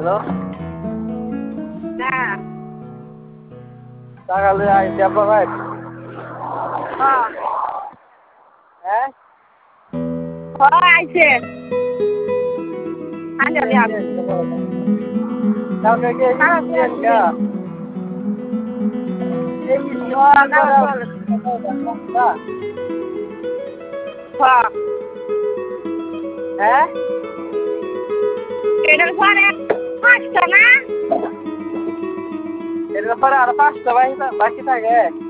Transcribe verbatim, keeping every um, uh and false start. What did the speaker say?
hello না সকালে আইসি আপনার ভাই হ্যাঁ হ্যাঁ হ্যাঁ আইছে আঞ্জলি আপ কালকে কি এসেছেন কা হ্যাঁ না চল হ্যাঁ হ্যাঁ এটার পরে পাঁচটা না এর ব্যাপারে আরো পাঁচটা বাকি বাকি থাকে